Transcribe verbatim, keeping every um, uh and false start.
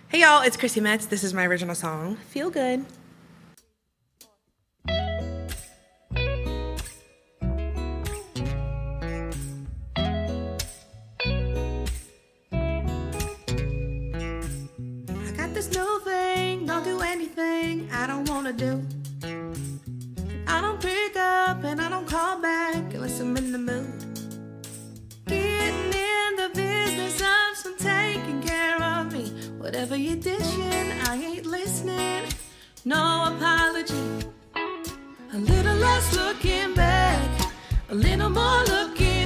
Hey y'all, it's Chrissy Metz. This is my original song, Feel Good. I got this new thing, don't do anything I don't wanna do. I don't pick up and I don't call back unless I'm in the mood. Getting in the business of some taking care of me. Whatever you're dishing, I ain't listening. No apology. A little less looking back, a little more looking